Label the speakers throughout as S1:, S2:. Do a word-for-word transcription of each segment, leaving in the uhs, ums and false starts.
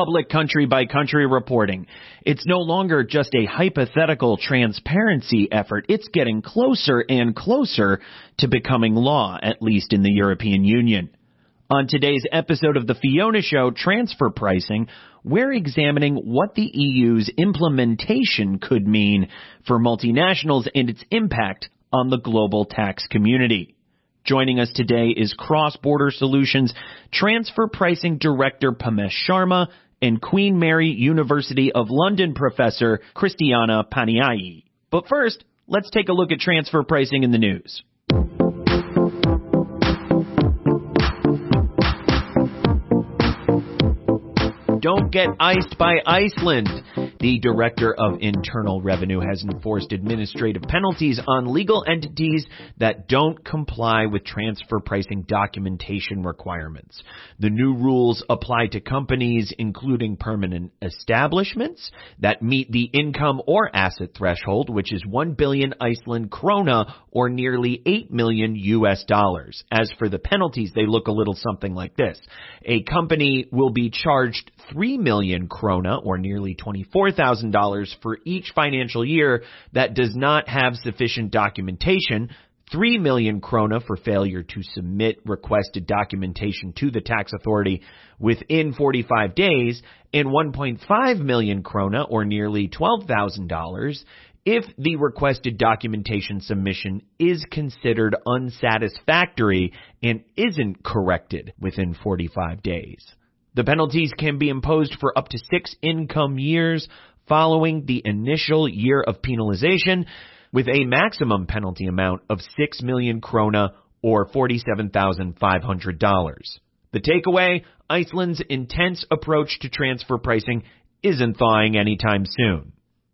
S1: public country-by-country reporting. It's no longer just a hypothetical transparency effort. It's getting closer and closer to becoming law, at least in the European Union. On today's episode of The Fiona Show, Transfer Pricing, we're examining what the E U's implementation could mean for multinationals and its impact on the global tax community. Joining us today is Cross Border Solutions Transfer Pricing Director Pamesh Sharma and Queen Mary University of London Professor Christiana Paniai. But first, let's take a look at transfer pricing in the news. Don't get iced by Iceland. The Director of Internal Revenue has enforced administrative penalties on legal entities that don't comply with transfer pricing documentation requirements. The new rules apply to companies including permanent establishments that meet the income or asset threshold, which is one billion Iceland krona or nearly eight million U S dollars. As for the penalties, they look a little something like this. A company will be charged three million krona or nearly twenty-four thousand dollars for each financial year that does not have sufficient documentation, three million krona for failure to submit requested documentation to the tax authority within forty-five days, and one point five million krona or nearly twelve thousand dollars if the requested documentation submission is considered unsatisfactory and isn't corrected within forty-five days. The penalties can be imposed for up to six income years following the initial year of penalization, with a maximum penalty amount of six million krona or forty-seven thousand five hundred dollars. The takeaway, Iceland's intense approach to transfer pricing isn't thawing anytime soon.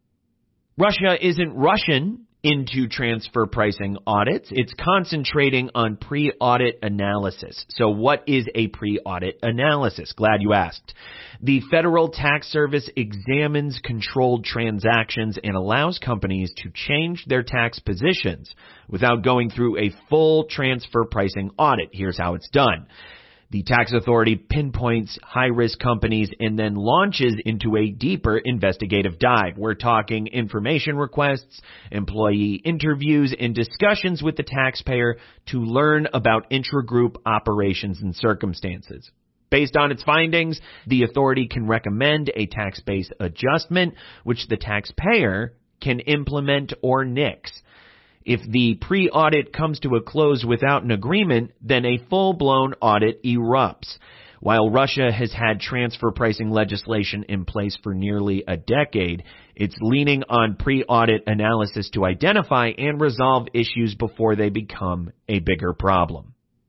S1: Russia isn't rushing into transfer pricing audits. It's concentrating on pre-audit analysis. So what is a pre-audit analysis? Glad you asked. The Federal Tax Service examines controlled transactions and allows companies to change their tax positions without going through a full transfer pricing audit. Here's how it's done. The tax authority pinpoints high-risk companies and then launches into a deeper investigative dive. We're talking information requests, employee interviews, and discussions with the taxpayer to learn about intragroup operations and circumstances. Based on its findings, the authority can recommend a tax base adjustment, which the taxpayer can implement or nix. If the pre-audit comes to a close without an agreement, then a full-blown audit erupts. While Russia has had transfer pricing legislation in place for nearly a decade, it's leaning on pre-audit analysis to identify and resolve issues before they become a bigger problem.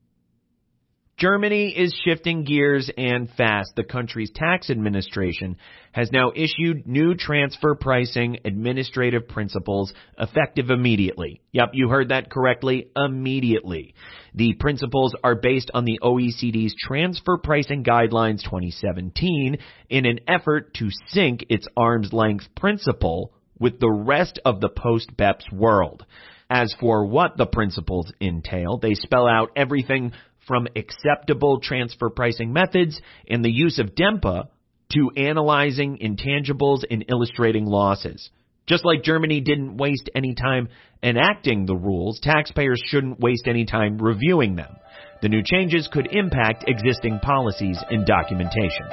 S1: Germany is shifting gears and fast. The country's tax administration has now issued new transfer pricing administrative principles effective immediately. Yep, you heard that correctly, immediately. The principles are based on the O E C D's Transfer Pricing Guidelines twenty seventeen in an effort to sync its arm's length principle with the rest of the post-BEPS world. As for what the principles entail, they spell out everything from acceptable transfer pricing methods and the use of DEMPA to analyzing intangibles and illustrating losses. Just like Germany didn't waste any time enacting the rules, taxpayers shouldn't waste any time reviewing them. The new changes could impact existing policies and documentation.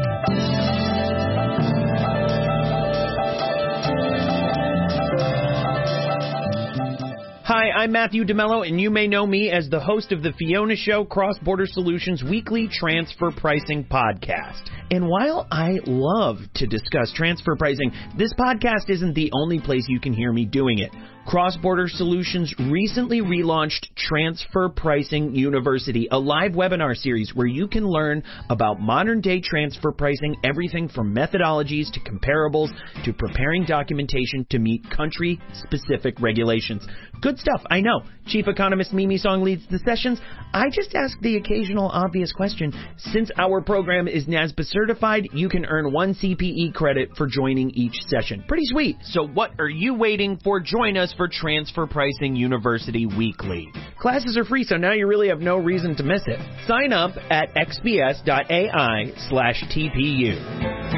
S1: Hi, I'm Matthew DeMello, and you may know me as the host of the Fiona Show Cross Border Solutions weekly transfer pricing podcast. And while I love to discuss transfer pricing, this podcast isn't the only place you can hear me doing it. Cross Border Solutions recently relaunched Transfer Pricing University, a live webinar series where you can learn about modern-day transfer pricing, everything from methodologies to comparables to preparing documentation to meet country-specific regulations. Good stuff, I know. Chief Economist Mimi Song leads the sessions. I just ask the occasional obvious question. Since our program is NASBA certified, you can earn one C P E credit for joining each session. Pretty sweet. So what are you waiting for? Join us for Transfer Pricing University Weekly. Classes are free, so now you really have no reason to miss it. Sign up at xbs.ai slash TPU.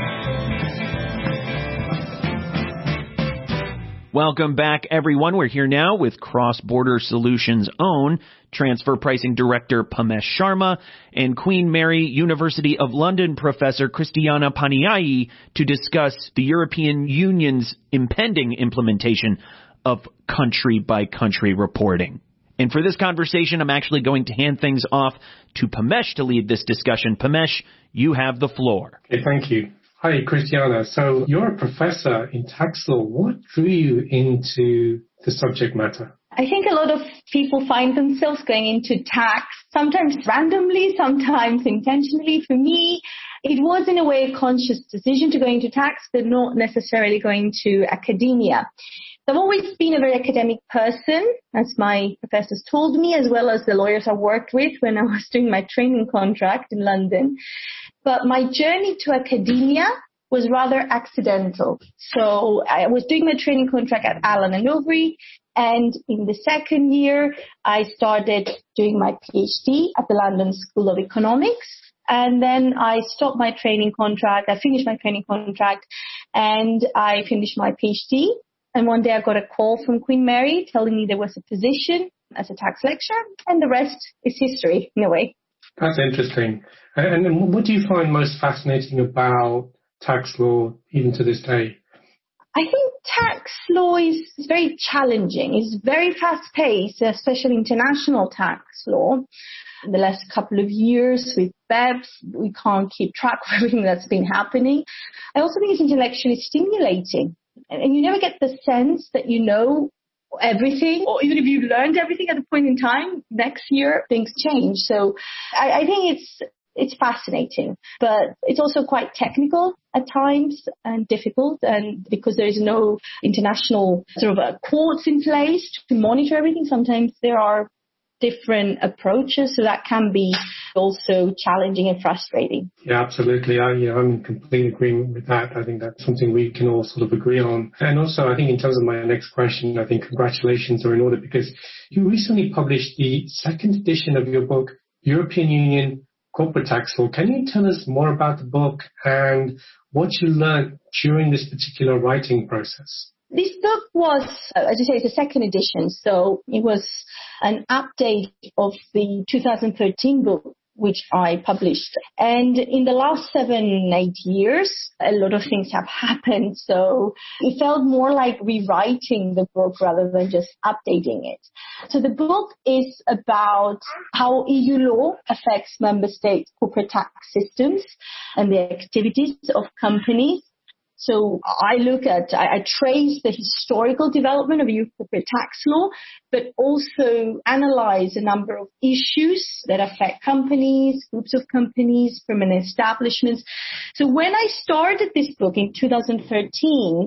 S1: Welcome back, everyone. We're here now with Cross-Border Solutions' own Transfer Pricing Director Pamesh Sharma and Queen Mary University of London Professor Christiana Paniai to discuss the European Union's impending implementation of country-by-country reporting. And for this conversation, I'm actually going to hand things off to Pamesh to lead this discussion. Pamesh, you have the floor.
S2: Okay, thank you. Hi, Christiana. So you're a professor in tax law. What drew you into the subject matter?
S3: I think a lot of people find themselves going into tax, sometimes randomly, sometimes intentionally. For me, it was in a way a conscious decision to go into tax, but not necessarily going to academia. I've always been a very academic person, as my professors told me, as well as the lawyers I worked with when I was doing my training contract in London. But my journey to academia was rather accidental. So I was doing my training contract at Allen and Overy, and in the second year, I started doing my PhD at the London School of Economics. And then I stopped my training contract. I finished my training contract, and I finished my PhD. And one day I got a call from Queen Mary telling me there was a position as a tax lecturer, and the rest is history in a way.
S2: That's interesting. And, and what do you find most fascinating about tax law even to this day?
S3: I think tax law is very challenging. It's very fast-paced, especially international tax law. In the last couple of years with B E P S, we can't keep track of everything that's been happening. I also think it's intellectually stimulating. And you never get the sense that you know everything, or even if you learned everything at a point in time, next year things change. So I, I think it's it's fascinating, but it's also quite technical at times and difficult. And because there is no international sort of uh, courts in place to monitor everything, sometimes there are different approaches, so that can be also challenging and frustrating.
S2: Yeah, absolutely. I, you know, I'm in complete agreement with that. I think that's something we can all sort of agree on. And also, I think in terms of my next question, I think congratulations are in order because you recently published the second edition of your book, European Union Corporate Tax Law. Can you tell us more about the book and what you learned during this particular writing process?
S3: This book was, as you say, it's a second edition, so it was an update of the two thousand thirteen book, which I published. And in the last seven, eight years, a lot of things have happened, so it felt more like rewriting the book rather than just updating it. So the book is about how E U law affects member states' corporate tax systems and the activities of companies. So I look at, I, I trace the historical development of E U corporate tax law, but also analyze a number of issues that affect companies, groups of companies, permanent establishments. So when I started this book in two thousand thirteen,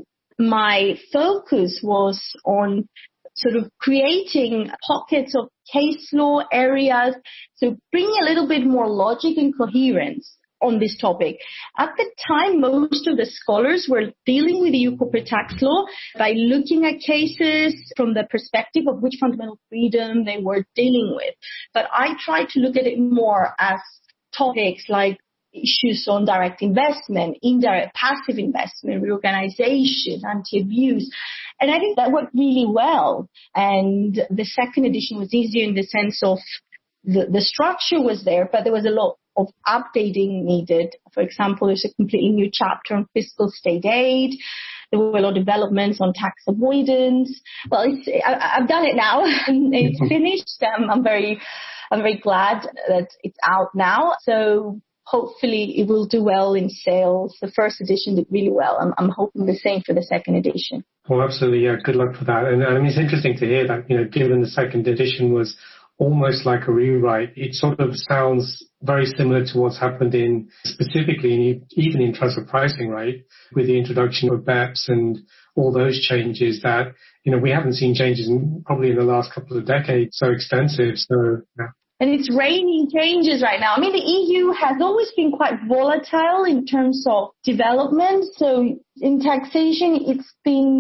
S3: my focus was on sort of creating pockets of case law areas, so bringing a little bit more logic and coherence on this topic. At the time, most of the scholars were dealing with E U corporate tax law by looking at cases from the perspective of which fundamental freedom they were dealing with. But I tried to look at it more as topics like issues on direct investment, indirect passive investment, reorganization, anti-abuse. And I think that worked really well. And the second edition was easier in the sense of the, the structure was there, but there was a lot of updating needed. For example, there's a completely new chapter on fiscal state aid. There were a lot of developments on tax avoidance. Well, it's, I, I've done it now and it's finished. Um, I'm very, I'm very glad that it's out now. So hopefully it will do well in sales. The first edition did really well. I'm, I'm hoping the same for the second edition.
S2: Oh, absolutely. Yeah. Good luck for that. And I mean, it's interesting to hear that, you know, given the second edition was almost like a rewrite, it sort of sounds very similar to what's happened in specifically in, even in transfer pricing, right? With the introduction of B E P S and all those changes that, you know, we haven't seen changes in, probably in the last couple of decades so extensive. So, yeah.
S3: And it's raining changes right now. I mean, the E U has always been quite volatile in terms of development. So in taxation, it's been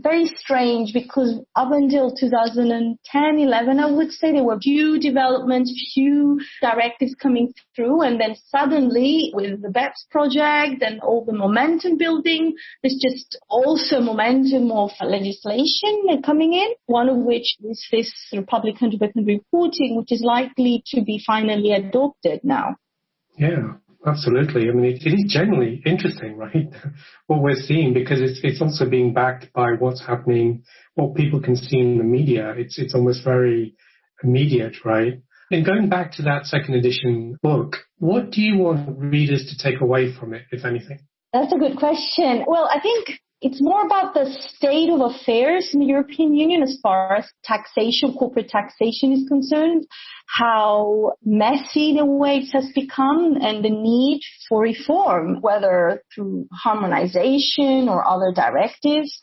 S3: very strange because up until two thousand ten, eleven, I would say there were few developments, few directives coming through. And then suddenly with the BEPS project and all the momentum building, there's just also momentum of legislation coming in, one of which is this public country by country reporting, which is likely to be finally adopted now.
S2: Yeah. Absolutely. I mean, it, it is generally interesting, right? What we're seeing, because it's it's also being backed by what's happening, what people can see in the media. It's it's almost very immediate, right? And going back to that second edition book, what do you want readers to take away from it, if anything?
S3: That's a good question. Well, I think it's more about the state of affairs in the European Union as far as taxation, corporate taxation is concerned, how messy in a way it has become, and the need for reform, whether through harmonization or other directives.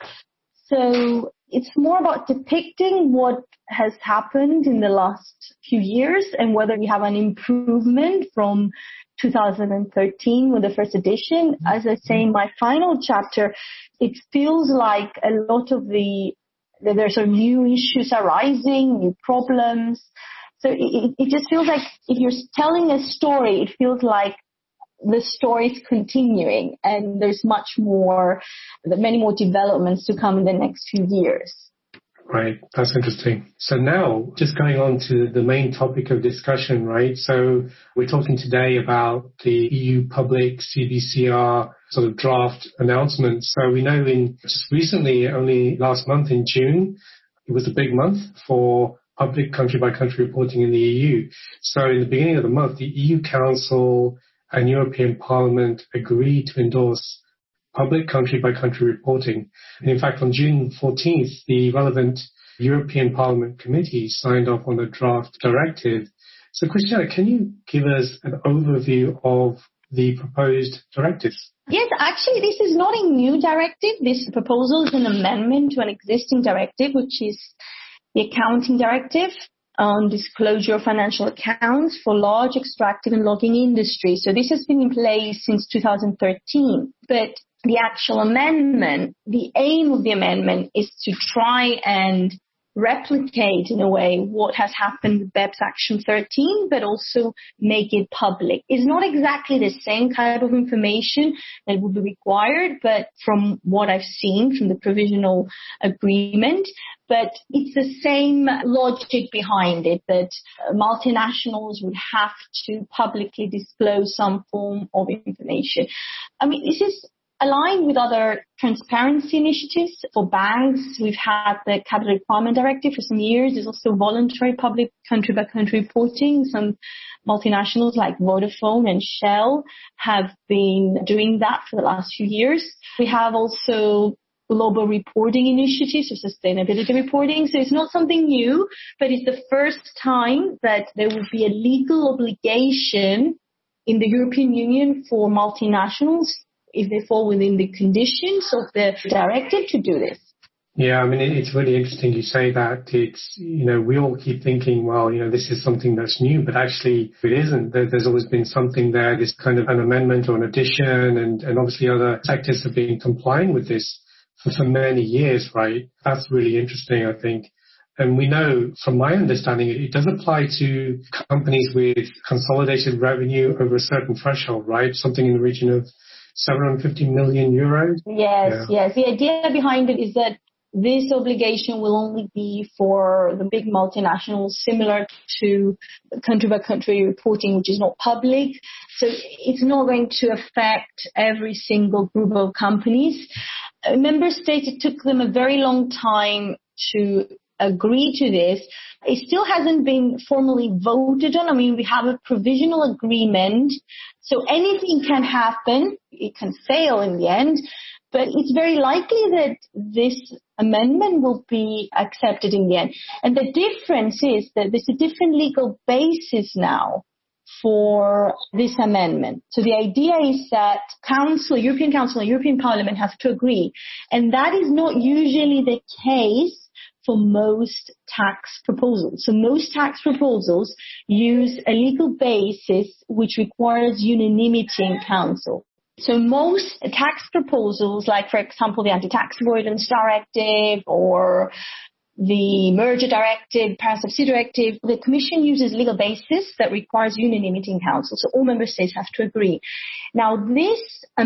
S3: So it's more about depicting what has happened in the last few years and whether we have an improvement from two thousand thirteen with the first edition. As I say in my final chapter, it feels like a lot of the, there's some new issues arising, new problems. So it, it just feels like if you're telling a story, it feels like the story is continuing and there's much more, many more developments to come in the next few years.
S2: Right. That's interesting. So now, just going on to the main topic of discussion, right? So we're talking today about the E U public C B C R sort of draft announcement. So we know in just recently, only last month in June, it was a big month for public country-by-country reporting in the E U. So in the beginning of the month, the E U Council and European Parliament agreed to endorse public country-by-country reporting. And in fact, on June fourteenth, the relevant European Parliament committee signed off on a draft directive. So, Christiana, can you give us an overview of the proposed directives?
S3: Yes, actually, this is not a new directive. This proposal is an amendment to an existing directive, which is the Accounting Directive on disclosure of financial accounts for large extractive and logging industry. So this has been in place since two thousand thirteen. But the actual amendment, the aim of the amendment is to try and replicate in a way what has happened with BEPS Action thirteen, but also make it public. It's not exactly the same kind of information that would be required, but from what I've seen from the provisional agreement, but it's the same logic behind it, that multinationals would have to publicly disclose some form of information. I mean, this is aligned with other transparency initiatives for banks. We've had the Capital Requirement Directive for some years. There's also voluntary public country-by-country reporting. Some multinationals like Vodafone and Shell have been doing that for the last few years. We have also global reporting initiatives or sustainability reporting. So it's not something new, but it's the first time that there will be a legal obligation in the European Union for multinationals, if they fall within the conditions of the directive, to do this.
S2: Yeah, I mean, it's really interesting you say that. It's, you know, we all keep thinking, well, you know, this is something that's new, but actually it isn't. There's always been something there, this kind of an amendment or an addition, and, and obviously other sectors have been complying with this for, for many years, right? That's really interesting, I think. And we know, from my understanding, it does apply to companies with consolidated revenue over a certain threshold, right? Something in the region of seven hundred fifty million euros?
S3: Yes, yeah. yes. The idea behind it is that this obligation will only be for the big multinationals, similar to country-by-country reporting, which is not public. So it's not going to affect every single group of companies. Member states, it took them a very long time to agree to this. It still hasn't been formally voted on. I mean, we have a provisional agreement, so anything can happen. It can fail in the end, but it's very likely that this amendment will be accepted in the end. And the difference is that there's a different legal basis now for this amendment. So the idea is that Council, European Council and European Parliament have to agree, and that is not usually the case for most tax proposals. So most tax proposals use a legal basis which requires unanimity in Council. So most tax proposals, like, for example, the Anti-Tax Avoidance Directive or the Merger Directive, Parent Subsidy Directive, the Commission uses legal basis that requires unanimity in Council. So all member states have to agree. Now, this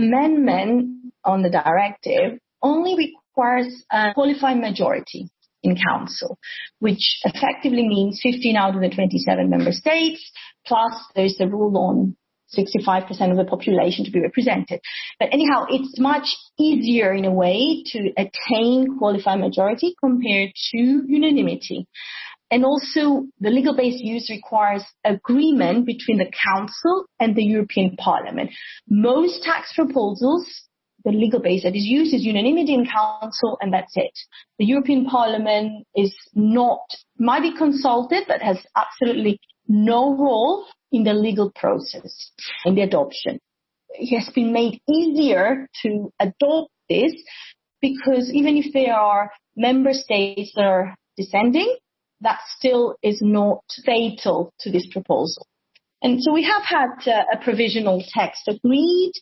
S3: amendment on the directive only requires a qualified majority in Council, which effectively means fifteen out of the twenty-seven member states, plus there's the rule on sixty-five percent of the population to be represented. But anyhow, it's much easier in a way to attain qualified majority compared to unanimity. And also, the legal base use requires agreement between the Council and the European Parliament. Most tax proposals, the legal base that is used is unanimity in Council, and that's it. The European Parliament is not, might be consulted, but has absolutely no role in the legal process, in the adoption. It has been made easier to adopt this because even if there are member states that are dissenting, that still is not fatal to this proposal. And so we have had uh, a provisional text agreed,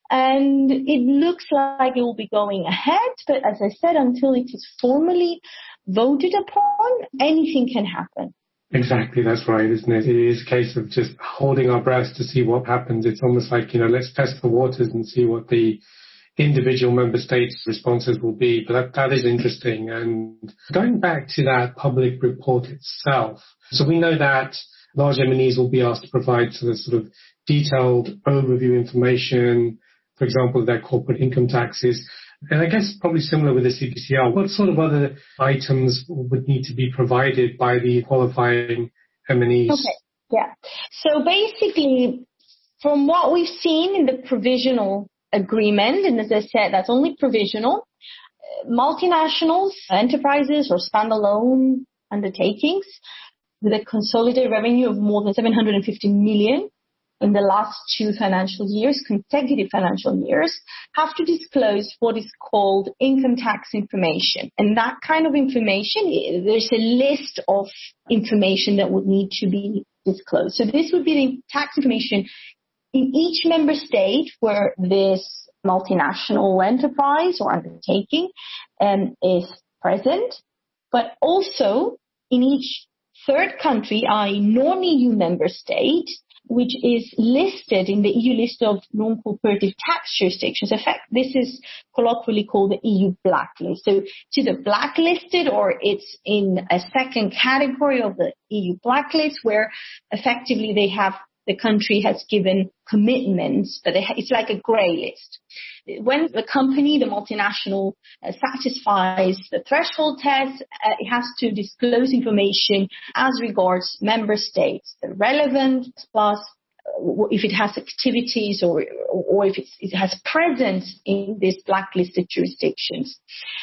S3: and it looks like it will be going ahead. But as I said, until it is formally voted upon, anything can happen.
S2: Exactly, that's right, isn't it? It is a case of just holding our breath to see what happens. It's almost like, you know, let's test the waters and see what the individual member states' responses will be. But that, that is interesting. And going back to that public report itself, so we know that large M and Es will be asked to provide sort of, sort of detailed overview information, for example, their corporate income taxes. And I guess probably similar with the C P C R, what sort of other items would need to be provided by the qualifying M and Es?
S3: Okay, yeah. So basically, from what we've seen in the provisional agreement, and as I said, that's only provisional, multinationals, enterprises or standalone undertakings with a consolidated revenue of more than seven hundred fifty million in the last two financial years, consecutive financial years, have to disclose what is called income tax information. And that kind of information, there's a list of information that would need to be disclosed. So this would be the tax information in each member state where this multinational enterprise or undertaking um, is present, but also in each third country, that is non-E U member state, which is listed in the E U list of non-cooperative tax jurisdictions. In fact, this is colloquially called the E U blacklist. So it's either blacklisted or it's in a second category of the E U blacklist where effectively they have, the country has given commitments, but it's like a grey list. When the company, the multinational, uh, satisfies the threshold test, uh, it has to disclose information as regards member states, the relevant, plus uh, if it has activities or or if it's, it has presence in these blacklisted jurisdictions.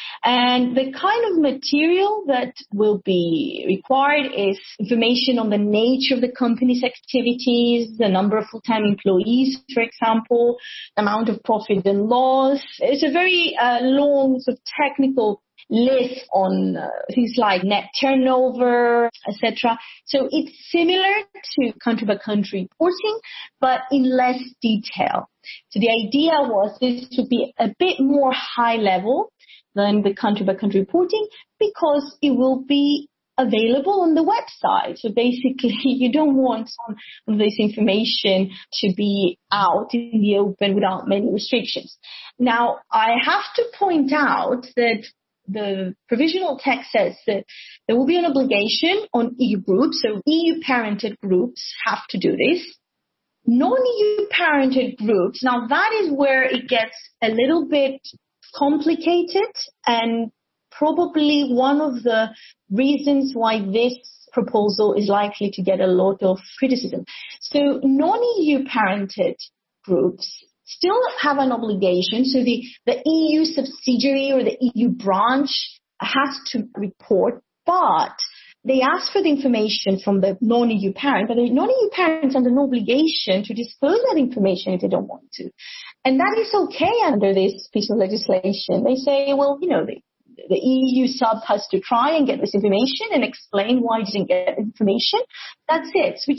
S3: And the kind of material that will be required is information on the nature of the company's activities, the number of full-time employees, for example, amount of profit and loss. It's a very uh, long sort of technical list on uh, things like net turnover, et cetera. So it's similar to country-by-country reporting, but in less detail. So the idea was this to be a bit more high-level than the country-by-country reporting because it will be available on the website. So basically, you don't want some of this information to be out in the open without many restrictions. Now, I have to point out that the provisional text says that there will be an obligation on E U groups, so E U-parented groups have to do this. Non-E U-parented groups, now that is where it gets a little bit complicated and probably one of the reasons why this proposal is likely to get a lot of criticism. So non-E U-parented groups still have an obligation. So the, the E U subsidiary or the E U branch has to report, but they ask for the information from the non-E U parent, but the non-E U parents have an obligation to disclose that information if they don't want to. And that is okay under this piece of legislation. They say, well, you know, the, the E U sub has to try and get this information and explain why it didn't get information. That's it, which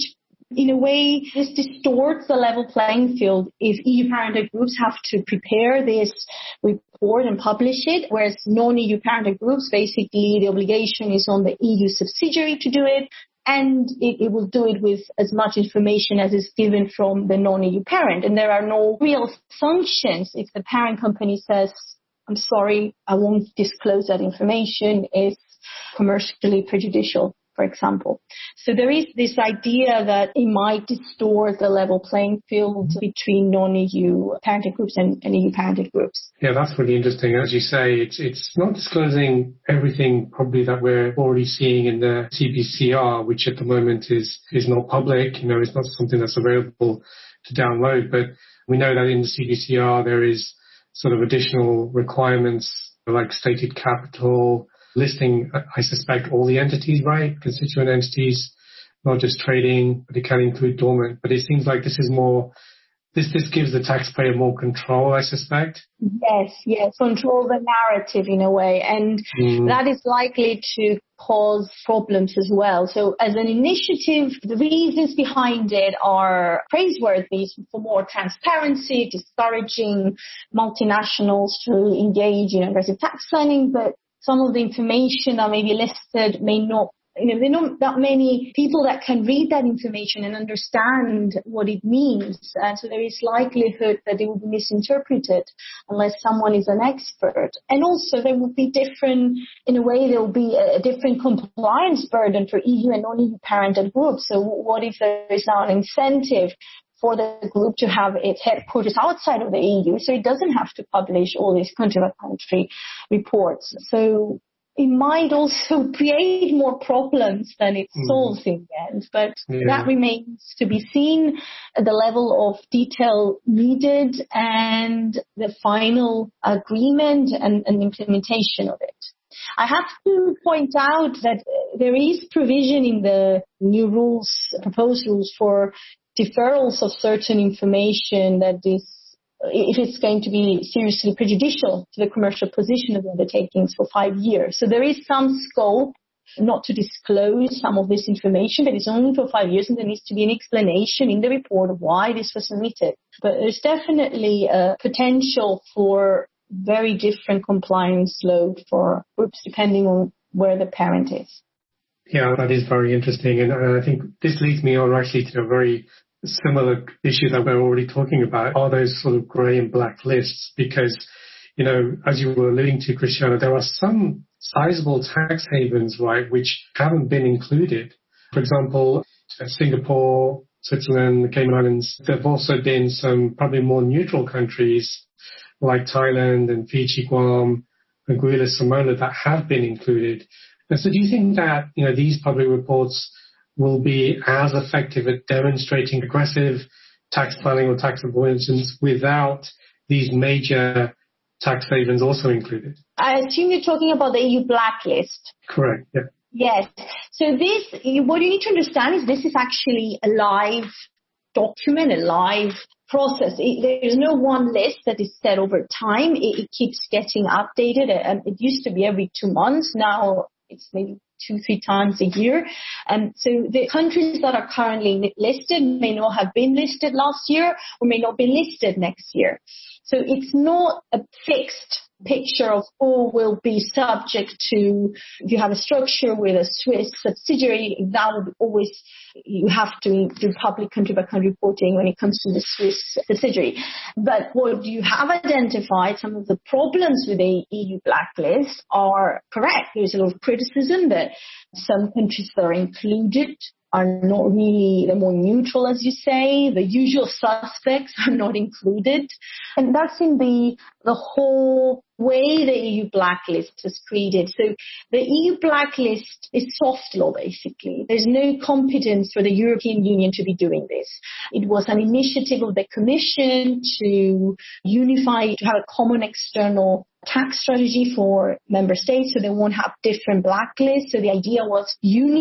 S3: In a way, this distorts the level playing field if E U parented groups have to prepare this report and publish it, whereas non-E U parented groups, basically the obligation is on the E U subsidiary to do it, and it, it will do it with as much information as is given from the non-E U parent. And there are no real sanctions if the parent company says, I'm sorry, I won't disclose that information, it's commercially prejudicial, for example. So there is this idea that it might distort the level playing field between non-E U parented groups and, and E U parented groups.
S2: Yeah, that's really interesting. As you say, it's it's not disclosing everything probably that we're already seeing in the C P C R, which at the moment is, is not public. You know, it's not something that's available to download. But we know that in the C P C R there is sort of additional requirements like stated capital, listing, I suspect, all the entities, right? Constituent entities, not just trading, but it can include dormant. But it seems like this is more, this, this gives the taxpayer more control, I suspect.
S3: Yes, yes, control the narrative in a way. And mm. that is likely to cause problems as well. So as an initiative, the reasons behind it are praiseworthy for more transparency, discouraging multinationals to engage in aggressive tax planning, but some of the information that may be listed may not, you know, there are not that many people that can read that information and understand what it means. And so there is likelihood that it will be misinterpreted unless someone is an expert. And also there will be different, in a way, there will be a different compliance burden for E U and non-E U parented groups. So what if there is now an incentive for the group to have its headquarters outside of the E U, so it doesn't have to publish all these country-by-country reports. So it might also create more problems than it solves mm. in the end, but yeah. that remains to be seen at the level of detail needed and the final agreement and, and implementation of it. I have to point out that there is provision in the new rules, proposed rules for deferrals of certain information that is, if it's going to be seriously prejudicial to the commercial position of the undertakings for five years. So there is some scope not to disclose some of this information, but it's only for five years and there needs to be an explanation in the report of why this was submitted. But there's definitely a potential for very different compliance load for groups depending on where the parent is.
S2: Yeah, that is very interesting. And I think this leads me on actually to a very similar issue that we're already talking about, are those sort of grey and black lists. Because, you know, as you were alluding to, Christiana, there are some sizable tax havens, right, which haven't been included. For example, Singapore, Switzerland, the Cayman Islands. There have also been some probably more neutral countries like Thailand and Fiji, Guam, Anguilla, Samoa that have been included. And so do you think that, you know, these public reports will be as effective at demonstrating aggressive tax planning or tax avoidance without these major tax havens also included?
S3: I assume you're talking about the E U blacklist.
S2: Correct, yeah.
S3: Yes. So this, what you need to understand is this is actually a live document, a live process. It, there's no one list that is set over time. It, it keeps getting updated. Um, it used to be every two months. Now it's maybe two, three times a year. And so the countries that are currently listed may not have been listed last year or may not be listed next year. So it's not a fixed picture of who will be subject to, if you have a structure with a Swiss subsidiary, that will be always, you have to do public country by country reporting when it comes to the Swiss subsidiary. But what you have identified, some of the problems with the E U blacklist are correct. There's a lot of criticism that some countries that are included are not really, they're more neutral, as you say. The usual suspects are not included. And that's in the, the whole way the E U blacklist was created. So the E U blacklist is soft law, basically. There's no competence for the European Union to be doing this. It was an initiative of the Commission to unify, to have a common external tax strategy for member states so they won't have different blacklists. So the idea was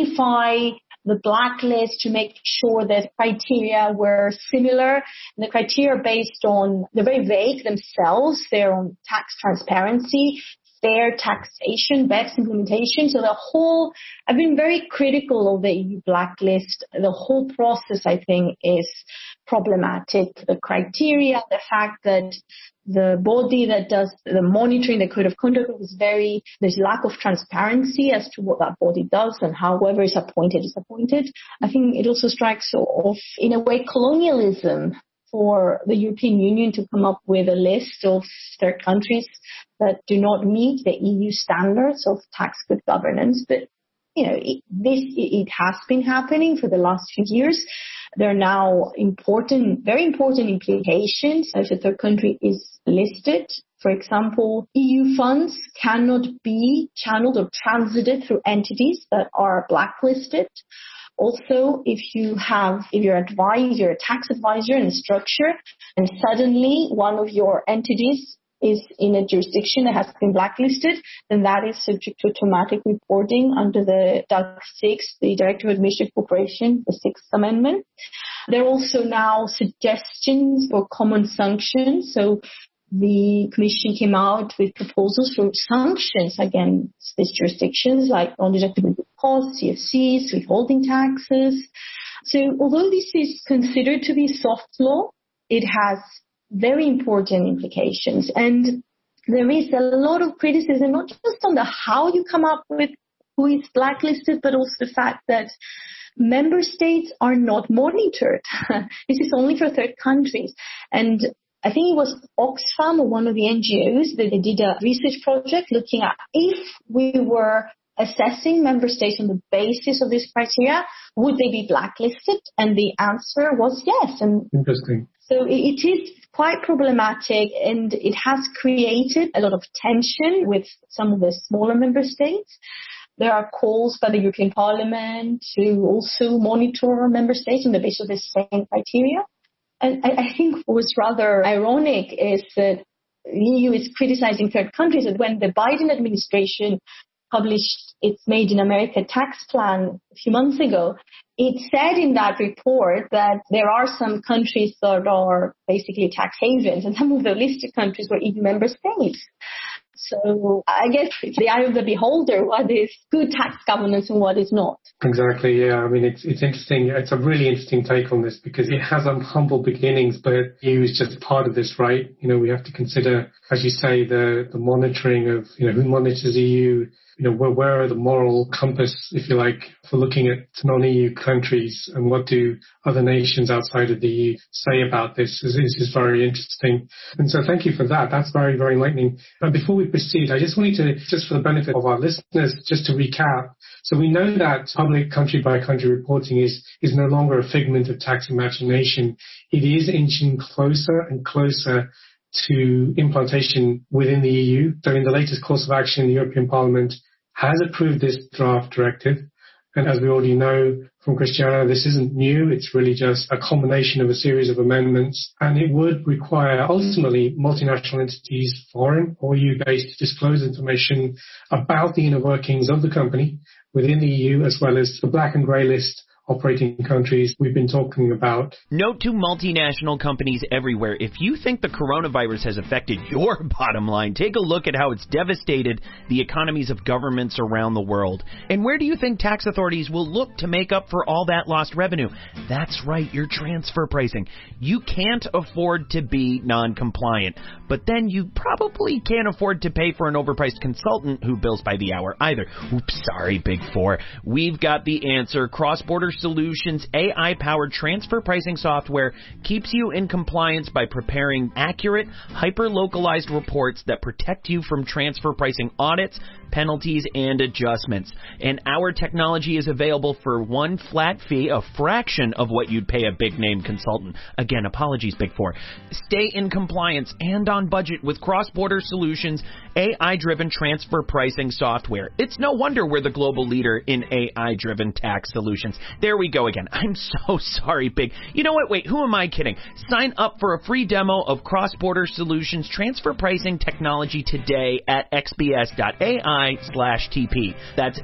S3: unify the blacklist to make sure that criteria were similar. And the criteria are based on, they're very vague themselves. They're on tax transparency, fair taxation, B E P S implementation. So the whole, I've been very critical of the E U blacklist. The whole process, I think, is problematic. The criteria, the fact that the body that does the monitoring, the code of conduct, is very, there's lack of transparency as to what that body does and how whoever is appointed is appointed. I think it also strikes off, in a way, colonialism for the European Union to come up with a list of third countries that do not meet the E U standards of tax good governance. But, you know, it, this, it has been happening for the last few years. There are now important, very important implications if a third country is listed. For example, E U funds cannot be channeled or transited through entities that are blacklisted. Also, if you have, if you're advisor, you're a tax advisor in a structure, and suddenly one of your entities is in a jurisdiction that has been blacklisted, then that is subject to automatic reporting under the D A C six, the Directive of Administrative Cooperation, the Sixth Amendment. There are also now suggestions for common sanctions. So the Commission came out with proposals for sanctions against these jurisdictions, like non-deductible costs, C F Cs, withholding taxes. So although this is considered to be soft law, it has very important implications. And there is a lot of criticism, not just on the how you come up with who is blacklisted, but also the fact that member states are not monitored. This is only for third countries. And I think it was Oxfam, or one of the N G Os, that they did a research project looking at if we were assessing member states on the basis of this criteria, would they be blacklisted? And the answer was yes. And
S2: interesting.
S3: So it is quite problematic, and it has created a lot of tension with some of the smaller member states. There are calls by the European Parliament to also monitor member states on the basis of the same criteria. And I, I think what was rather ironic is that the E U is criticizing third countries, and when the Biden administration published its Made in America tax plan a few months ago, it said in that report that there are some countries that are basically tax havens, and some of the listed countries were E U member states. So I guess it's the eye of the beholder, what is good tax governance and what is not.
S2: Exactly, yeah. I mean, it's it's interesting. It's a really interesting take on this, because it has um, humble beginnings, but E U is just part of this, right? You know, we have to consider, as you say, the, the monitoring of, you know, who monitors E U, you know, where, where are the moral compass, if you like, for looking at non-E U countries, and what do other nations outside of the E U say about this? This is very interesting. And so thank you for that. That's very, very enlightening. But before we proceed, I just wanted to, just for the benefit of our listeners, just to recap. So we know that public country-by-country reporting is, is no longer a figment of tax imagination. It is inching closer and closer to implantation within the E U. So in the latest course of action, the European Parliament has approved this draft directive. And as we already know from Christiana, this isn't new. It's really just a combination of a series of amendments. And it would require ultimately multinational entities, foreign or E U-based, to disclose information about the inner workings of the company within the E U, as well as the black and grey list operating countries we've been talking about.
S1: Note to multinational companies everywhere, if you think the coronavirus has affected your bottom line, take a look at how it's devastated the economies of governments around the world. And where do you think tax authorities will look to make up for all that lost revenue? That's right, your transfer pricing. You can't afford to be non-compliant, but then you probably can't afford to pay for an overpriced consultant who bills by the hour either. Oops, sorry, Big Four. We've got the answer. Cross-border Solutions A I-powered transfer pricing software keeps you in compliance by preparing accurate, hyper-localized reports that protect you from transfer pricing audits, penalties, and adjustments. And our technology is available for one flat fee, a fraction of what you'd pay a big-name consultant. Again, apologies, Big Four. Stay in compliance and on budget with Cross-Border Solutions A I-driven transfer pricing software. It's no wonder we're the global leader in A I-driven tax solutions. There we go again. I'm so sorry, Big. You know what? Wait, who am I kidding? Sign up for a free demo of Cross-Border Solutions transfer pricing technology today at xbs.ai slash TP. That's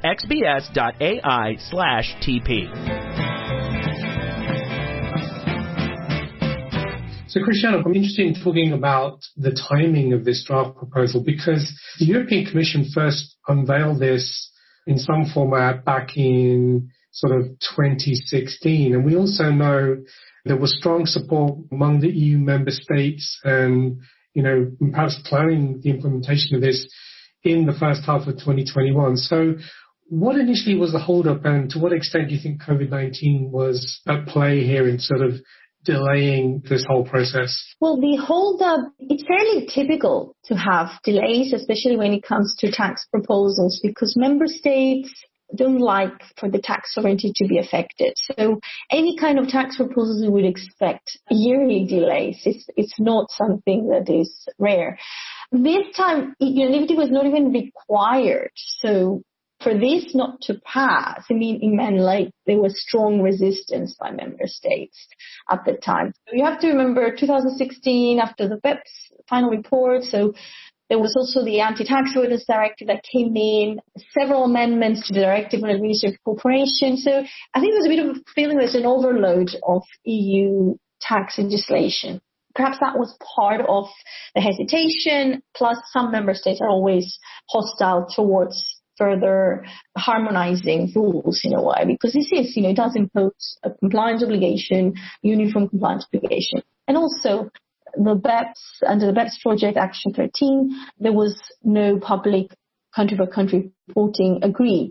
S1: xbs.ai slash TP.
S2: So, Cristiano, I'm interested in talking about the timing of this draft proposal because the European Commission first unveiled this in some format back in sort of twenty sixteen. And we also know there was strong support among the E U member states and, you know, perhaps planning the implementation of this in the first half of twenty twenty-one. So what initially was the holdup, and to what extent do you think COVID nineteen was at play here in sort of delaying this whole process?
S3: Well, the holdup, it's fairly typical to have delays, especially when it comes to tax proposals, because member states don't like for the tax sovereignty to be affected. So any kind of tax proposals we would expect yearly delays. It's, it's not something that is rare. This time, unanimity was not even required. So for this not to pass, I mean, it meant like there was strong resistance by member states at the time. So you have to remember two thousand sixteen, after the BEPS final report, so there was also the Anti-Tax Avoidance Directive that came in, several amendments to the Directive on Administrative Cooperation. So I think there was a bit of a feeling there's an overload of E U tax legislation. Perhaps that was part of the hesitation, plus some member states are always hostile towards further harmonizing rules in a way, because this is, you know, it does impose a compliance obligation, uniform compliance obligation. And also the BEPS, under the BEPS project, Action thirteen, there was no public country-by-country reporting agreed.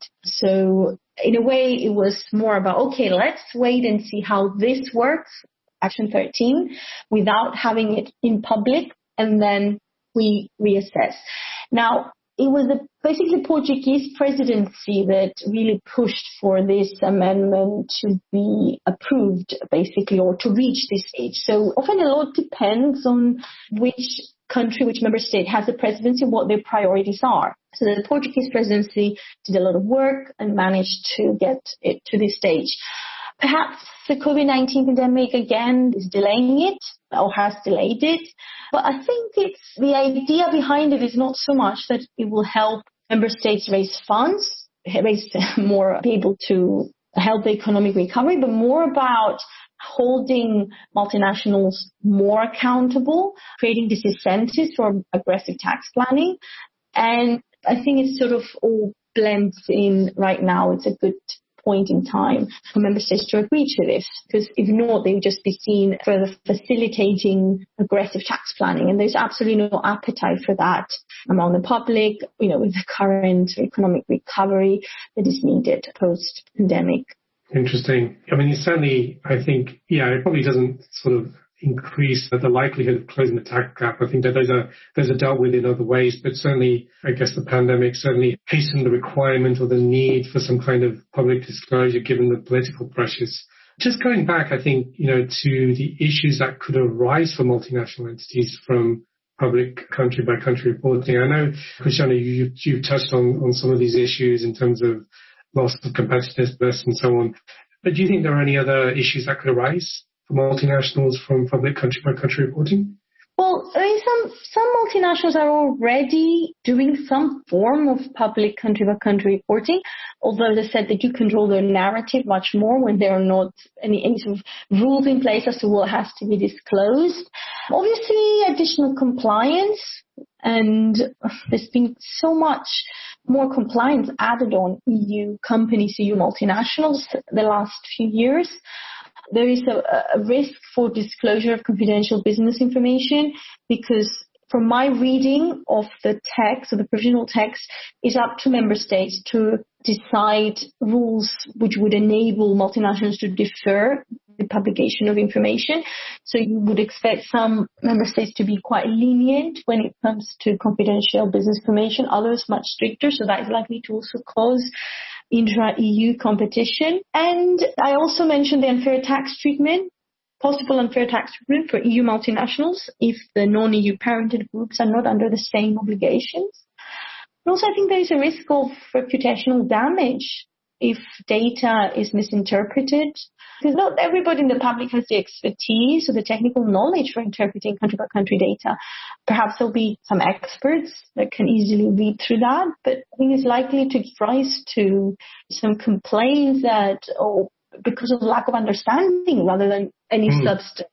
S3: So in a way, it was more about, okay, let's wait and see how this works, Action thirteen, without having it in public, and then we reassess. Now, it was the basically Portuguese presidency that really pushed for this amendment to be approved, basically, or to reach this stage. So often a lot depends on which country, which member state has the presidency, what their priorities are. So the Portuguese presidency did a lot of work and managed to get it to this stage. Perhaps the COVID nineteen pandemic, again, is delaying it or has delayed it. But I think it's the idea behind it is not so much that it will help member states raise funds, raise more, be able to help the economic recovery, but more about holding multinationals more accountable, creating disincentives for aggressive tax planning. And I think it's sort of all blends in right now. It's a good point in time for member states to agree to this, because if not, they would just be seen further facilitating aggressive tax planning, and there's absolutely no appetite for that among the public, you know, with the current economic recovery that is needed post-pandemic.
S2: Interesting. I mean, it's certainly, I think, yeah, it probably doesn't sort of increase the likelihood of closing the tax gap. I think that those are those are dealt with in other ways, but certainly, I guess the pandemic certainly hastened the requirement or the need for some kind of public disclosure given the political pressures. Just going back, I think, you know, to the issues that could arise for multinational entities from public country-by-country reporting. I know, Cristiano, you, you've touched on, on some of these issues in terms of loss of competitiveness and so on, but do you think there are any other issues that could arise for multinationals from public country-by-country reporting?
S3: Well, I mean, some, some multinationals are already doing some form of public country-by-country reporting, although they said they do control their narrative much more when there are not any, any sort of rules in place as to what has to be disclosed. Obviously, additional compliance, and there's been so much more compliance added on E U companies, E U multinationals the last few years. There is a, a risk for disclosure of confidential business information because from my reading of the text, or the provisional text, it's up to member states to decide rules which would enable multinationals to defer the publication of information. So you would expect some member states to be quite lenient when it comes to confidential business information, others much stricter. So that is likely to also cause intra-E U competition. And I also mentioned the unfair tax treatment, possible unfair tax treatment for E U multinationals if the non-E U parented groups are not under the same obligations. And also I think there is a risk of reputational damage if data is misinterpreted, because not everybody in the public has the expertise or the technical knowledge for interpreting country-by-country data. Perhaps there'll be some experts that can easily read through that, but I think it's likely to give rise to some complaints that, oh, because of lack of understanding rather than any mm. substance.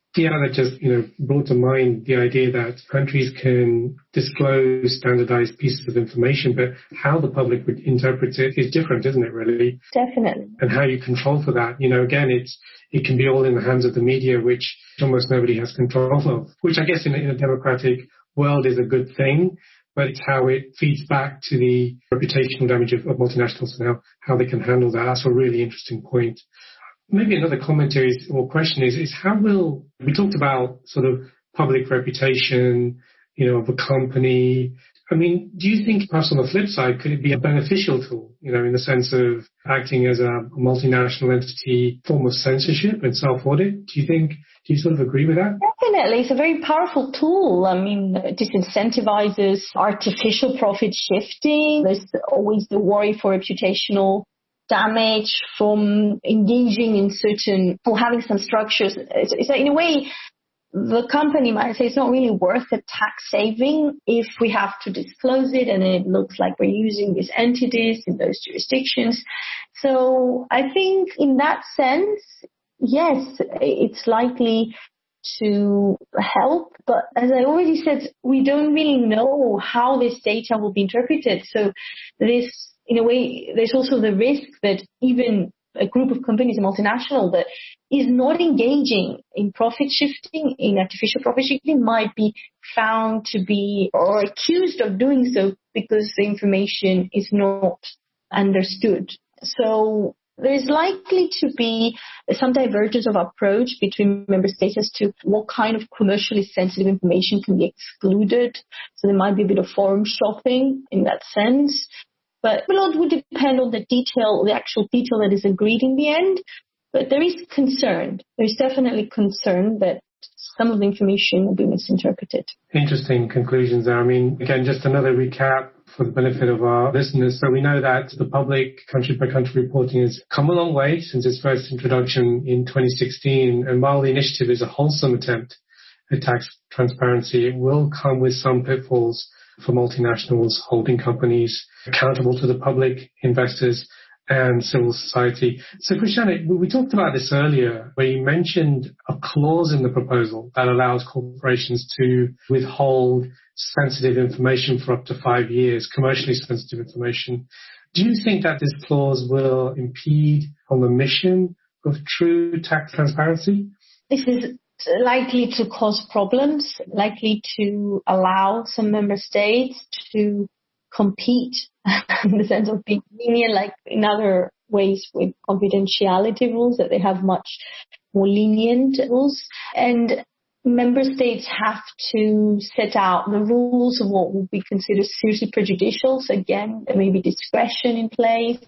S2: Diana just, you know, brought to mind the idea that countries can disclose standardized pieces of information, but how the public would interpret it is different, isn't it, really?
S3: Definitely.
S2: And how you control for that. You know, again, it's it can be all in the hands of the media, which almost nobody has control of, which I guess in, in a democratic world is a good thing, but it's how it feeds back to the reputational damage of, of multinationals and how, how they can handle that. That's a really interesting point. Maybe another commentary is, or question is, is how will, we talked about sort of public reputation, you know, of a company. I mean, do you think perhaps on the flip side, could it be a beneficial tool, you know, in the sense of acting as a multinational entity, form of censorship and self-audit? Do you think, do you sort of agree with that?
S3: Definitely. It's a very powerful tool. I mean, it disincentivizes artificial profit shifting. There's always the worry for reputational damage from engaging in certain or having some structures. It's, it's in a way, the company might say it's not really worth the tax saving if we have to disclose it and it looks like we're using these entities in those jurisdictions. So I think in that sense, yes, it's likely to help. But as I already said, we don't really know how this data will be interpreted. So this, in a way, there's also the risk that even a group of companies, a multinational, that is not engaging in profit shifting, in artificial profit shifting, might be found to be or accused of doing so because the information is not understood. So there's likely to be some divergence of approach between member states as to what kind of commercially sensitive information can be excluded. So there might be a bit of forum shopping in that sense. But a lot would depend on the detail, the actual detail that is agreed in the end. But there is concern. There's definitely concern that some of the information will be misinterpreted.
S2: Interesting conclusions there. I mean, again, just another recap for the benefit of our listeners. So we know that the public country-by-country reporting has come a long way since its first introduction in twenty sixteen. And while the initiative is a wholesome attempt at tax transparency, it will come with some pitfalls for multinationals, holding companies accountable to the public, investors, and civil society. So, Christiane, we talked about this earlier, where you mentioned a clause in the proposal that allows corporations to withhold sensitive information for up to five years, commercially sensitive information. Do you think that this clause will impede on the mission of true tax transparency?
S3: This is likely to cause problems, likely to allow some member states to compete in the sense of being lenient, like in other ways with confidentiality rules, that they have much more lenient rules. And member states have to set out the rules of what would be considered seriously prejudicial. So again, there may be discretion in place.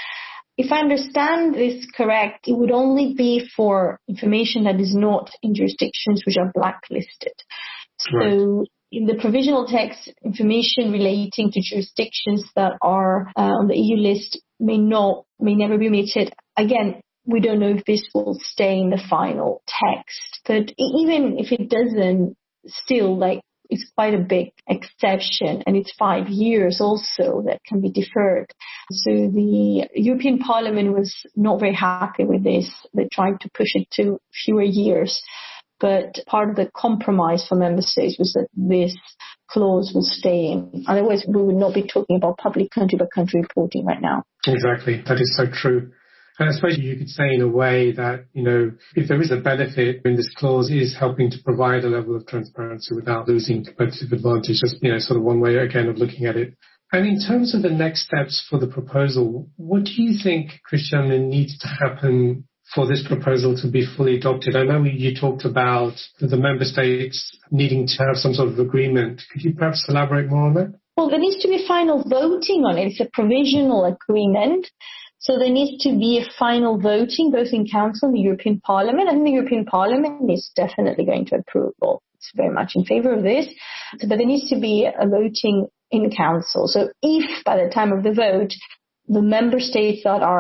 S3: If I understand this correct, it would only be for information that is not in jurisdictions which are blacklisted.
S2: Right.
S3: So in the provisional text, information relating to jurisdictions that are uh, on the E U list may not, may never be omitted. Again, we don't know if this will stay in the final text. But even if it doesn't, still, like, it's quite a big exception, and it's five years also that can be deferred. So the European Parliament was not very happy with this. They tried to push it to fewer years. But part of the compromise for member states was that this clause will stay in. Otherwise, we would not be talking about public country-by-country reporting right now.
S2: Exactly. That is so true. And I suppose you could say in a way that, you know, if there is a benefit in this clause, is helping to provide a level of transparency without losing competitive advantage. That's, you know, sort of one way, again, of looking at it. And in terms of the next steps for the proposal, what do you think, Christiane, needs to happen for this proposal to be fully adopted? I know you talked about the member states needing to have some sort of agreement. Could you perhaps elaborate more on that?
S3: Well, there needs to be final voting on it. It's a provisional agreement. So there needs to be a final voting, both in Council and the European Parliament. I think the European Parliament is definitely going to approve. Well, it's very much in favour of this. But there needs to be a voting in Council. So if by the time of the vote, the member states that are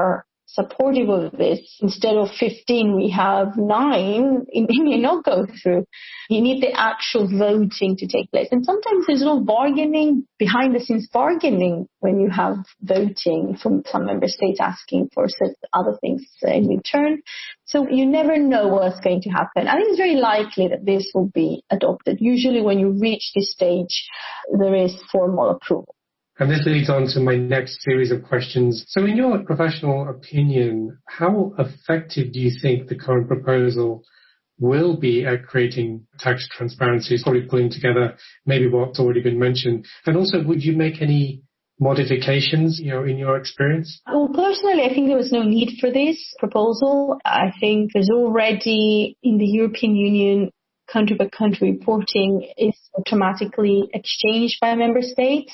S3: supportive of this. Instead of fifteen, we have nine. It may not go through. You need the actual voting to take place. And sometimes there's no bargaining, behind the scenes bargaining, when you have voting from some member states asking for certain other things in return. So you never know what's going to happen. I think it's very likely that this will be adopted. Usually when you reach this stage, there is formal approval.
S2: And this leads on to my next series of questions. So in your professional opinion, how effective do you think the current proposal will be at creating tax transparency? It's probably pulling together maybe what's already been mentioned. And also, would you make any modifications, you know, in your experience?
S3: Well, personally, I think there was no need for this proposal. I think there's already in the European Union country by country reporting is automatically exchanged by member states.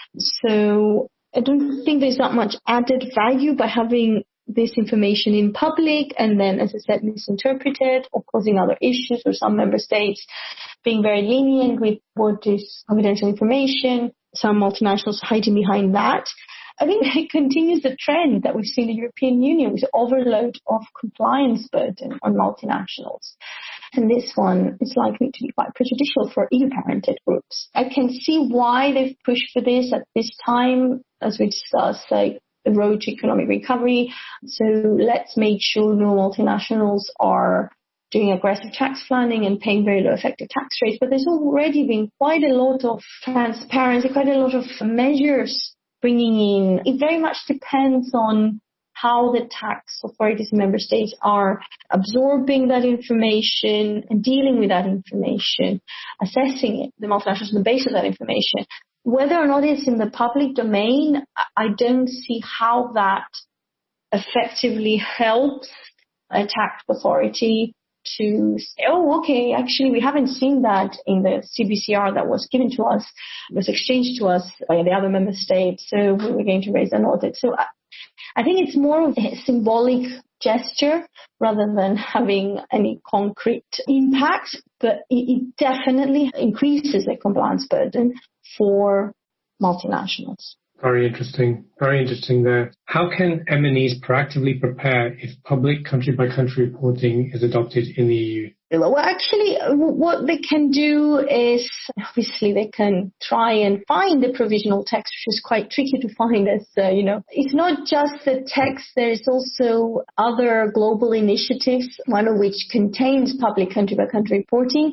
S3: So I don't think there's that much added value by having this information in public and then, as I said, misinterpreted or causing other issues, or some member states being very lenient with what is confidential information, some multinationals hiding behind that. I think it continues the trend that we've seen in the European Union with overload of compliance burden on multinationals. And this one is likely to be quite prejudicial for E U-parented groups. I can see why they've pushed for this at this time, as we discussed, like the road to economic recovery. So let's make sure no multinationals are doing aggressive tax planning and paying very low effective tax rates. But there's already been quite a lot of transparency, quite a lot of measures bringing in. It very much depends on how the tax authorities in member states are absorbing that information and dealing with that information, assessing it, the multinationals on the basis of that information. Whether or not it's in the public domain, I don't see how that effectively helps a tax authority to say, oh, okay, actually, we haven't seen that in the C B C R that was given to us, was exchanged to us by the other member states, so we're going to raise an audit. So I, I think it's more of a symbolic gesture rather than having any concrete impact, but it, it definitely increases the compliance burden for multinationals.
S2: Very interesting. Very interesting there. How can M and Es proactively prepare if public country-by-country reporting is adopted in the E U?
S3: Well, actually, what they can do is, obviously, they can try and find the provisional text, which is quite tricky to find. As uh, you know, it's not just the text. There's also other global initiatives, one of which contains public country-by-country reporting.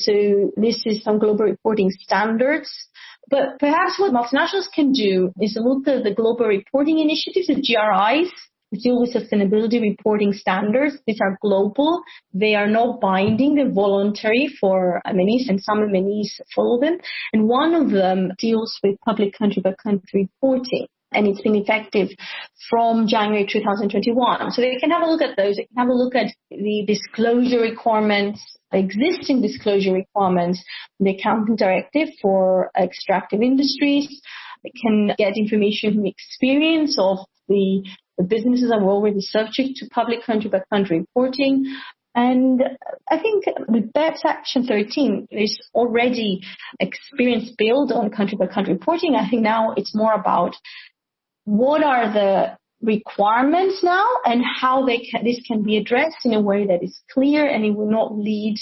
S3: So this is some global reporting standards. But perhaps what multinationals can do is look at the global reporting initiatives, the G R Is, which deal with sustainability reporting standards. These are global. They are not binding. They're voluntary for M and Es, and some M and Es follow them. And one of them deals with public country-by-country reporting. And it's been effective from January two thousand twenty-one. So they can have a look at those. They can have a look at the disclosure requirements, existing disclosure requirements, the accounting directive for extractive industries. They can get information from the experience of the, the businesses that were already subject to public country-by-country reporting. And I think with BEPS Action thirteen, there's already experience built on country-by-country reporting. I think now it's more about what are the requirements now and how they can, this can be addressed in a way that is clear and it will not lead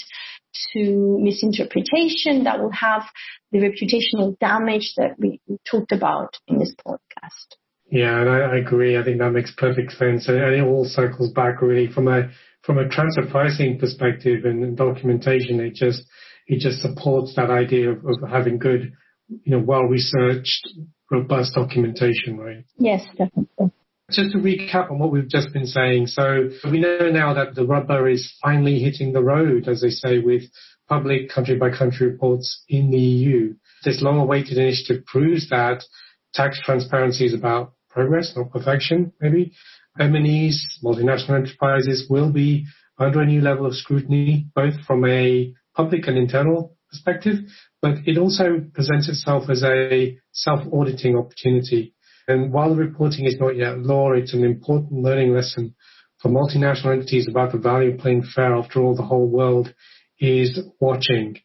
S3: to misinterpretation that will have the reputational damage that we talked about in this podcast.
S2: Yeah, and I, I agree. I think that makes perfect sense. And it all circles back really from a from a transfer pricing perspective and documentation. It just it just supports that idea of, of having good, you know, well-researched, robust documentation, right?
S3: Yes, definitely.
S2: Just to recap on what we've just been saying, so we know now that the rubber is finally hitting the road, as they say, with public country-by-country reports in the E U. This long-awaited initiative proves that tax transparency is about progress, not perfection, maybe. M and Es, multinational enterprises, will be under a new level of scrutiny, both from a public and internal perspective, but it also presents itself as a self-auditing opportunity. And while the reporting is not yet law, it's an important learning lesson for multinational entities about the value of playing fair. After all, the whole world is watching.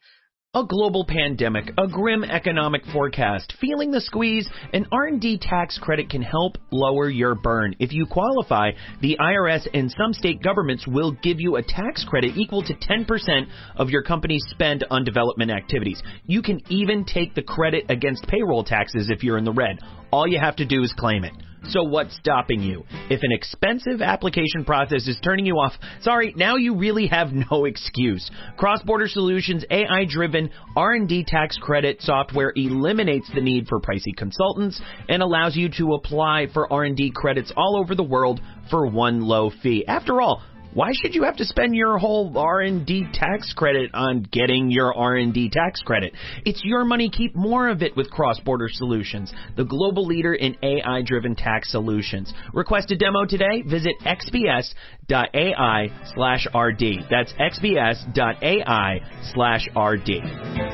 S1: A global pandemic, a grim economic forecast, feeling the squeeze, an R and D tax credit can help lower your burn. If you qualify, the I R S and some state governments will give you a tax credit equal to ten percent of your company's spend on development activities. You can even take the credit against payroll taxes if you're in the red. All you have to do is claim it. So what's stopping you? If an expensive application process is turning you off, sorry, now you really have no excuse. Cross-Border Solutions' A I-driven R and D tax credit software eliminates the need for pricey consultants and allows you to apply for R and D credits all over the world for one low fee. After all, why should you have to spend your whole R and D tax credit on getting your R and D tax credit? It's your money. Keep more of it with Cross-Border Solutions, the global leader in A I-driven tax solutions. Request a demo today. Visit xbs.ai slash RD. That's xbs.ai slash RD.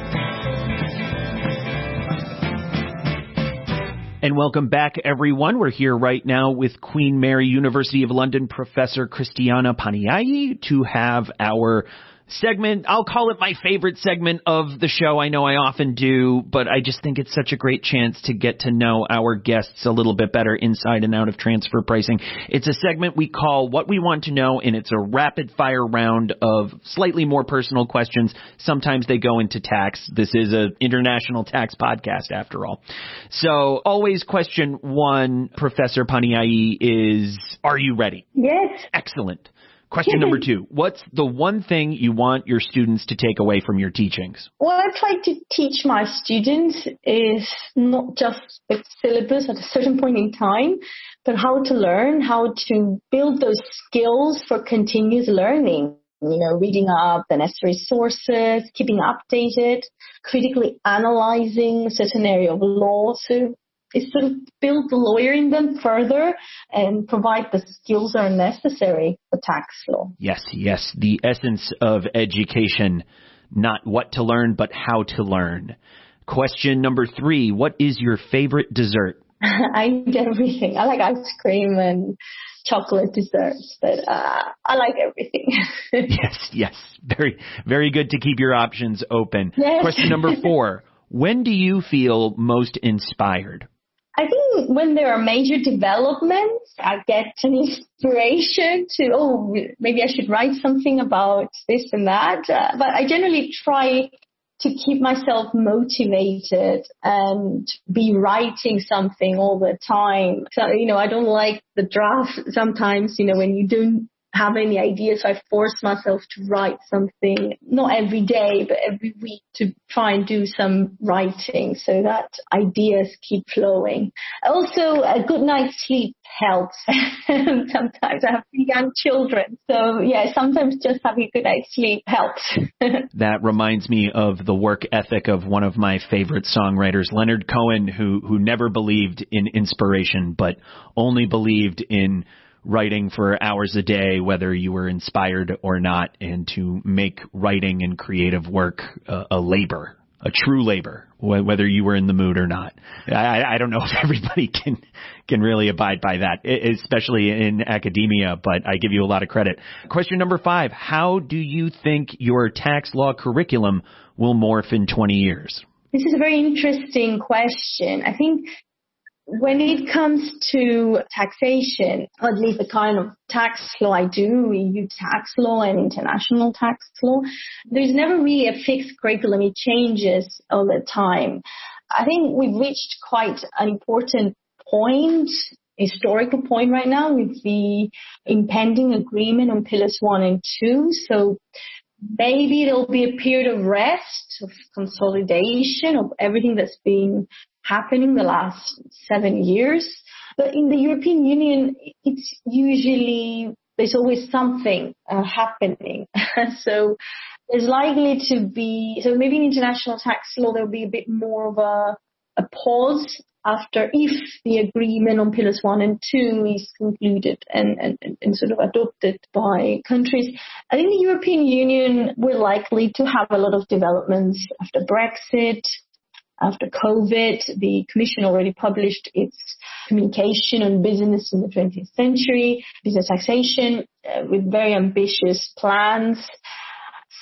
S1: And welcome back, everyone. We're here right now with Queen Mary University of London Professor Christiana Paniaghi to have our segment. I'll call it my favorite segment of the show. I know I often do, but I just think it's such a great chance to get to know our guests a little bit better inside and out of transfer pricing. It's a segment we call What We Want to Know, and it's a rapid fire round of slightly more personal questions. Sometimes they go into tax. This is an international tax podcast after all. So always question one, Professor Paniaghi, is, are you ready?
S3: Yes.
S1: Excellent. Question number two, what's the one thing you want your students to take away from your teachings?
S3: What I try to teach my students is not just the syllabus at a certain point in time, but how to learn, how to build those skills for continuous learning. You know, reading up the necessary sources, keeping updated, critically analyzing a certain area of law. So it's sort of build the lawyer in them further and provide the skills that are necessary for tax law.
S1: Yes, yes. The essence of education, not what to learn, but how to learn. Question number three, what is your favorite dessert?
S3: I eat everything. I like ice cream and chocolate desserts, but uh, I like everything.
S1: Yes, yes. Very, very good to keep your options open.
S3: Yes.
S1: Question number four, when do you feel most inspired?
S3: I think when there are major developments, I get an inspiration to, oh, maybe I should write something about this and that. Uh, but I generally try to keep myself motivated and be writing something all the time. So, you know, I don't like the draft sometimes, you know, when you don't have any ideas. So I force myself to write something, not every day, but every week, to try and do some writing so that ideas keep flowing. Also, a good night's sleep helps. Sometimes I have young children. So yeah, sometimes just having a good night's sleep helps.
S1: That reminds me of the work ethic of one of my favorite songwriters, Leonard Cohen, who, who never believed in inspiration, but only believed in writing for hours a day, whether you were inspired or not, and to make writing and creative work a, a labor, a true labor, wh- whether you were in the mood or not. I, I don't know if everybody can can really abide by that, especially in academia, but I give you a lot of credit. Question number five, how do you think your tax law curriculum will morph in twenty years?
S3: This is a very interesting question. I think when it comes to taxation, or at least the kind of tax law I do, E U tax law and international tax law, there's never really a fixed curriculum. It changes all the time. I think we've reached quite an important point, historical point right now with the impending agreement on pillars one and two. So maybe there'll be a period of rest, of consolidation of everything that's been happening the last seven years. But in the European Union, it's usually, there's always something uh, happening. So there's likely to be, so maybe in international tax law, there'll be a bit more of a, a pause after, if the agreement on pillars one and two is concluded and, and, and sort of adopted by countries. I think the European Union, we're likely to have a lot of developments after Brexit. After COVID, the Commission already published its communication on business in the twentieth century, business taxation, uh, with very ambitious plans.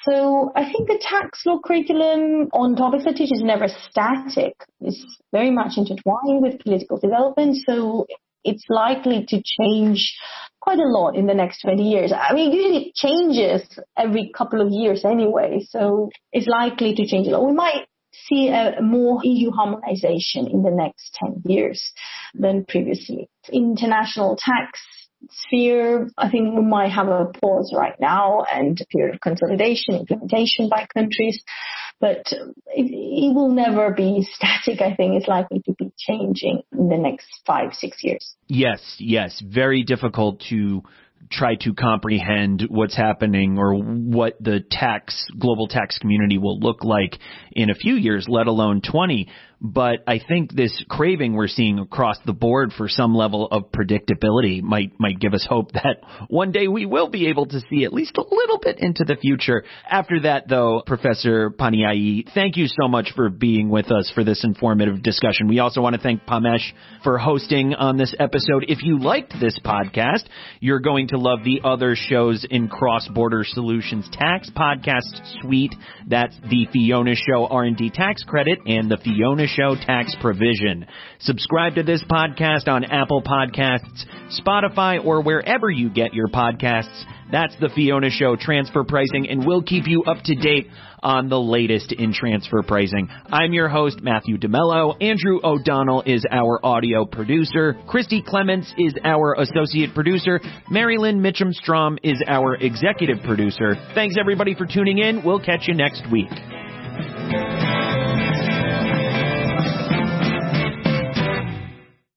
S3: So I think the tax law curriculum on topics I teach is never static. It's very much intertwined with political development. So it's likely to change quite a lot in the next twenty years. I mean, usually it changes every couple of years anyway. So it's likely to change a lot. We might see a more E U harmonization in the next ten years than previously. International tax sphere, I think we might have a pause right now and a period of consolidation, implementation by countries, but it, it will never be static. I think it's likely to be changing in the next five, six years.
S1: Yes, yes. Very difficult to try to comprehend what's happening or what the tax, global tax community will look like in a few years, let alone twenty. But I think this craving we're seeing across the board for some level of predictability might might give us hope that one day we will be able to see at least a little bit into the future. After that, though, Professor Paniai, thank you so much for being with us for this informative discussion. We also want to thank Pamesh for hosting on this episode. If you liked this podcast, you're going to love the other shows in Cross-Border Solutions Tax Podcast Suite. That's the Fiona Show R and D Tax Credit and the Fiona Show Tax Provision. Subscribe to this podcast on Apple Podcasts, Spotify, or wherever you get your podcasts. That's the Fiona Show Transfer Pricing, and we'll keep you up to date on the latest in transfer pricing. I'm your host, Matthew DeMello. Andrew O'Donnell is our audio producer. Christy Clements is our associate producer. Marilyn Mitchum-Strom is our executive producer. Thanks, everybody, for tuning in. We'll catch you next week.